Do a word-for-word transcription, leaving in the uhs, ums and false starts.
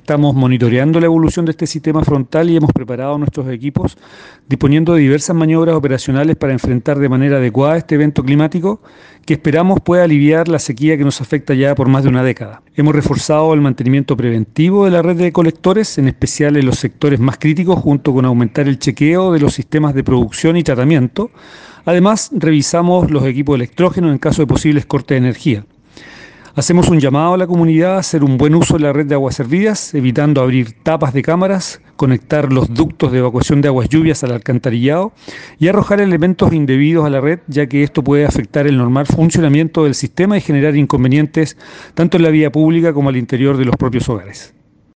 estamos monitoreando la evolución de este sistema frontal y hemos preparado nuestros equipos disponiendo de diversas maniobras operacionales para enfrentar de manera adecuada este evento climático que esperamos pueda aliviar la sequía que nos afecta ya por más de una década. Hemos reforzado el mantenimiento preventivo de la red de colectores, en especial en los sectores más críticos, junto con aumentar el chequeo de los sistemas de producción y tratamiento. Además, revisamos los equipos de electrógeno en caso de posibles cortes de energía. Hacemos un llamado a la comunidad a hacer un buen uso de la red de aguas servidas, evitando abrir tapas de cámaras, conectar los ductos de evacuación de aguas lluvias al alcantarillado y arrojar elementos indebidos a la red, ya que esto puede afectar el normal funcionamiento del sistema y generar inconvenientes tanto en la vía pública como al interior de los propios hogares.